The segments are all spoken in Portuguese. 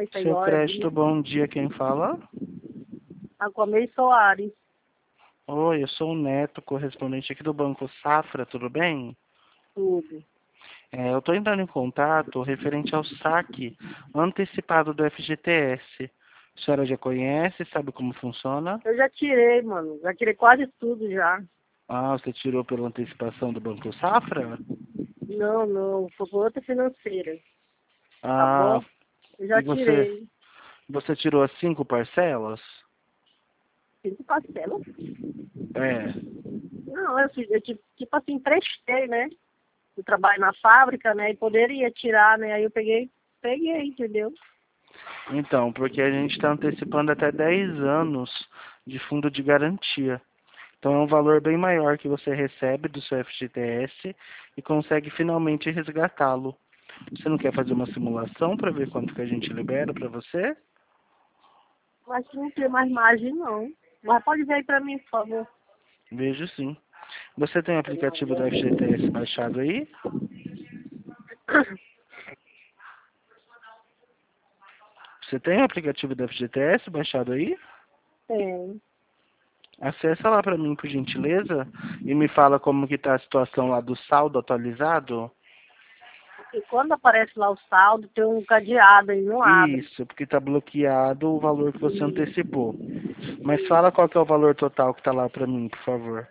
isso aí, Seu olha. crédito, bom dia, quem fala? Aquamei Soares. Oi, eu sou o Neto, correspondente aqui do Banco Safra, tudo bem? Tudo. Eu estou entrando em contato referente ao saque antecipado do FGTS. A senhora já conhece, sabe como funciona? Eu já tirei, mano. Já tirei quase tudo já. Ah, você tirou pela antecipação do Banco Safra? Não, não. Foi por outra financeira. Tá Ah, bom? Eu já e você, tirei. você tirou as 5 parcelas? 5 parcelas? É. Não, eu tipo assim, emprestei, né? Eu trabalho na fábrica, né? E poderia tirar, né? Aí eu peguei, entendeu? Então, porque a gente está antecipando até 10 anos de fundo de garantia. Então é um valor bem maior que você recebe do seu FGTS e consegue finalmente resgatá-lo. Você não quer fazer uma simulação para ver quanto que a gente libera para você? Mas não tem mais margem, não. Mas pode ver aí pra mim, por favor. Vejo sim. Você tem o aplicativo do FGTS baixado aí? Você tem o aplicativo do FGTS baixado aí? Tem. Acessa lá para mim, por gentileza, e me fala como que tá a situação lá do saldo atualizado. E quando aparece lá o saldo, tem um cadeado aí, não abre. Isso, porque está bloqueado o valor que você antecipou. Mas fala qual que é o valor total que está lá para mim, por favor.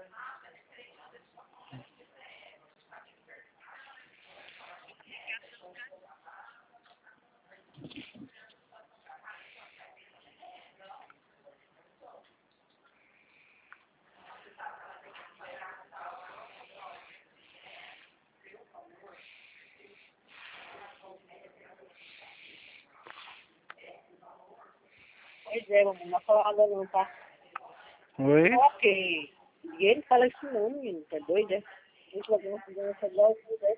Pois é, mamãe, não vai falar nada não, tá? Oi? Ok. Ninguém fala isso não, menino. Tá doido, é? Muito legal, essa loja,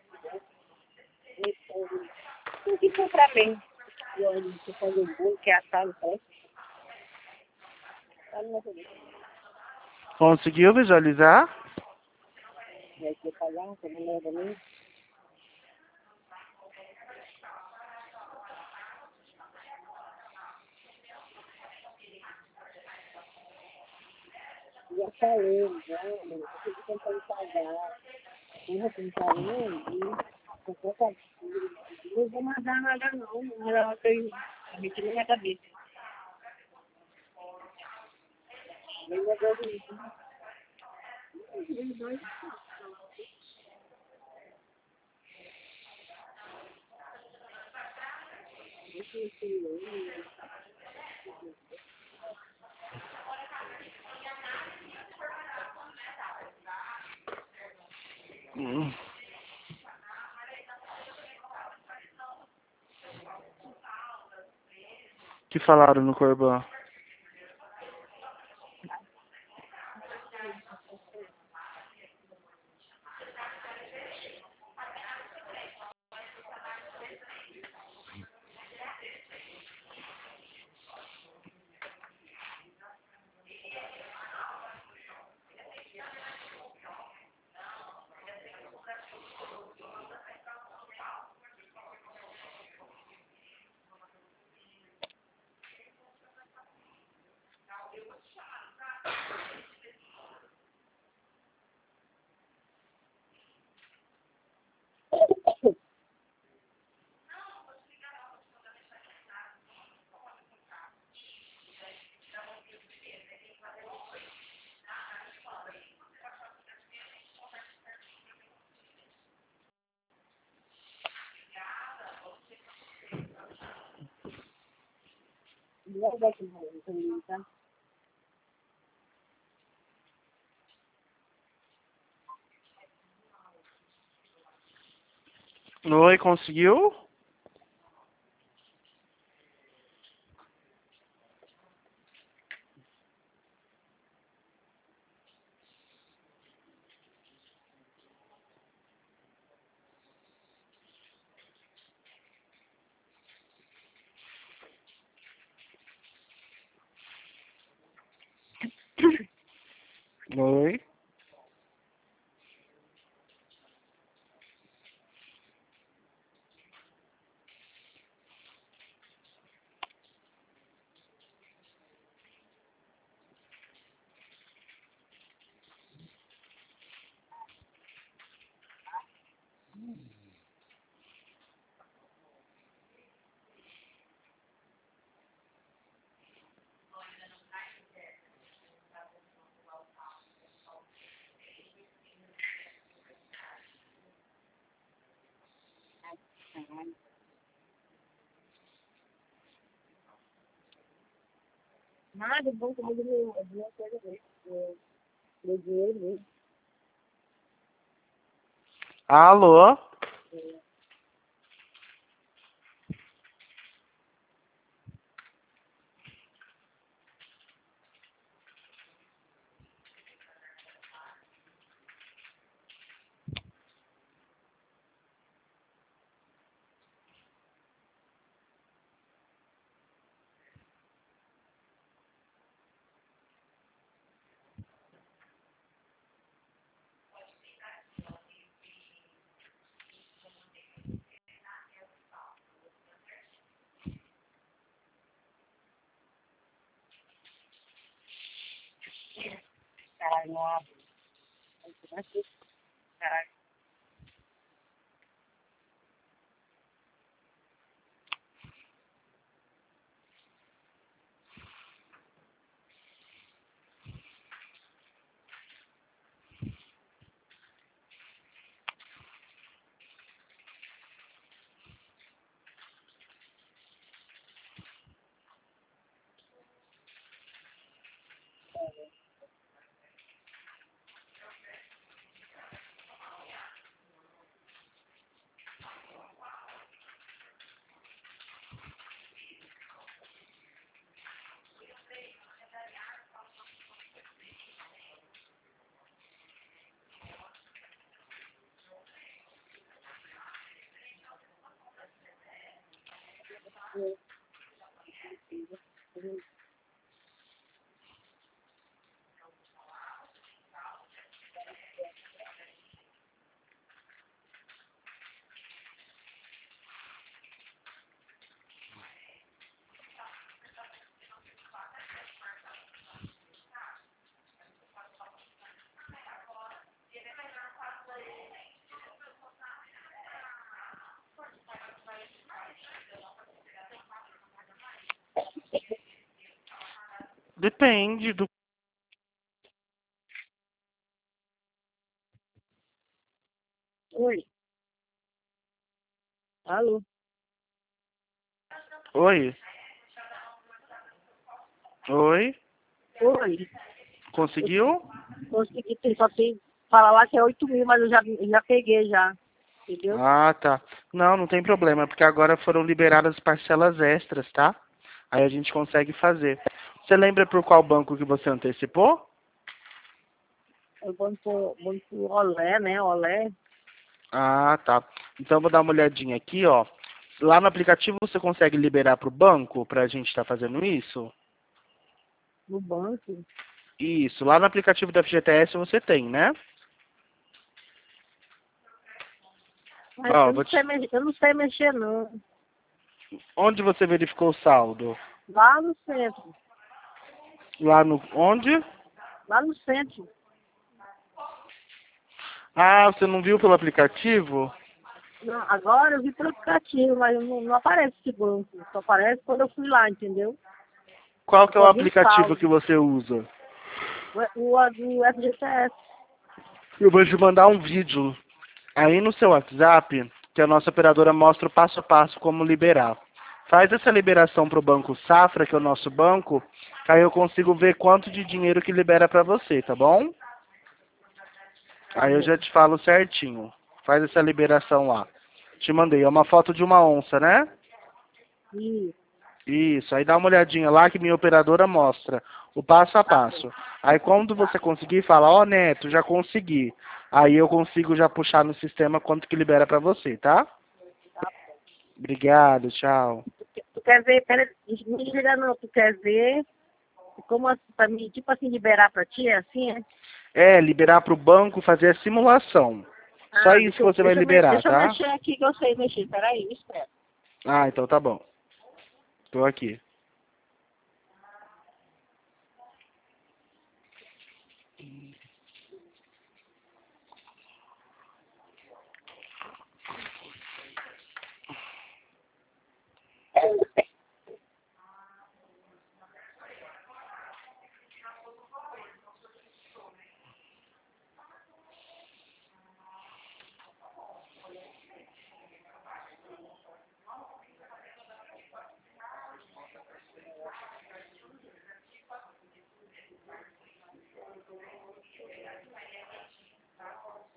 tem que comprar bem. E olha, você faz o bolo, que é assado, parece. Tá no nosso dia. Conseguiu visualizar? Vai ter que pagar, tá no meu também. Já falei, já, mano. Você tem que tentar pagar. Porra, você não tá vendo? Não vou mandar nada não. Ela tem a mentira na minha cabeça. Nem negócio isso. Hum. Que falaram no Corban? Não vai ter mais também, tá? Oi, conseguiu? Oi? Ah, do banco do meu coisa mesmo. Do dinheiro mesmo. Alô? Caralho, não abre. Caralho. Depende do... Oi. Alô. Oi? Oi? Oi. Conseguiu? Consegui, só tem falar lá que é 8.000, mas eu já peguei já. Entendeu? Ah, tá. Não, não tem problema, porque agora foram liberadas parcelas extras, tá? Aí a gente consegue fazer. Você lembra por qual banco que você antecipou? O banco Olé, né? Olé. Ah, tá. Então eu vou dar uma olhadinha aqui, ó. Lá no aplicativo você consegue liberar para o banco para a gente estar fazendo isso? No banco. Isso. Lá no aplicativo da FGTS você tem, né? Mas Ó, eu não sei mexer, não. onde você verificou o saldo? Lá no centro. Lá no onde? Lá no centro. Ah, você não viu pelo aplicativo? Não, agora eu vi pelo aplicativo, mas não aparece esse banco. Só aparece quando eu fui lá, entendeu? Qual Eu que é o só vi o aplicativo que saldo. você usa? O do FGTS. Eu vou te mandar um vídeo aí no seu WhatsApp que a nossa operadora mostra o passo a passo como liberar. Faz essa liberação para o Banco Safra, que é o nosso banco, que aí eu consigo ver quanto de dinheiro que libera para você, tá bom? Tá Aí eu bom. já te falo certinho. Faz essa liberação lá. Te mandei. É uma foto de uma onça, né? Ih, Isso. Aí dá uma olhadinha lá que minha operadora mostra o passo a tá bom. passo. Aí quando você Tá. conseguir, fala, ó Neto, já consegui. Aí eu consigo já puxar no sistema quanto que libera pra você, tá? Tá. Obrigado, tchau. Tu quer ver, pera, não desliga não, tu quer ver como assim, pra mim, tipo assim, liberar pra ti, é assim, é? É, liberar pro banco, fazer a simulação. Só Ah, isso que você vai liberar, deixa eu tá? mexer aqui que eu sei mexer, peraí, me espera. Ah, então tá bom. Tô aqui.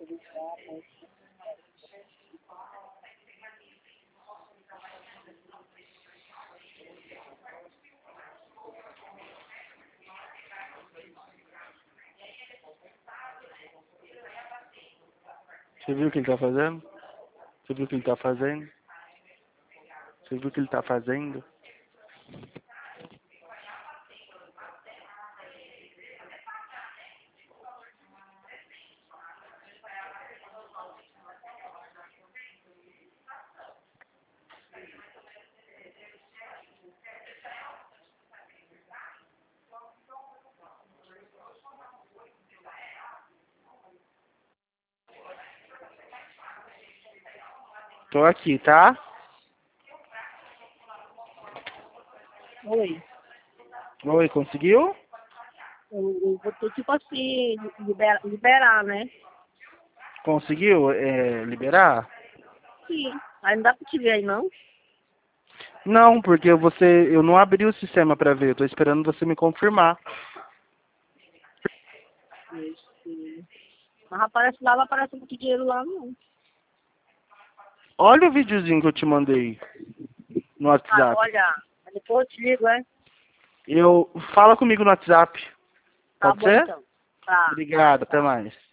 Você viu o que ele tá fazendo? Você viu o que ele tá fazendo? Você viu o que ele tá fazendo? Tô aqui, tá? Oi. Oi, conseguiu? Eu vou ter, tipo assim, liberar, né? Conseguiu liberar? Sim. Aí não dá pra te ver aí, não? Não, porque eu não abri o sistema pra ver. Eu tô esperando você me confirmar. Esse... Mas aparece lá, não aparece muito dinheiro lá, não. Olha o videozinho que eu te mandei no Ah, WhatsApp. olha. Depois eu te ligo, é? Fala comigo no WhatsApp. Tá Pode bom, ser? então. Tá. Obrigado, até Tá. mais.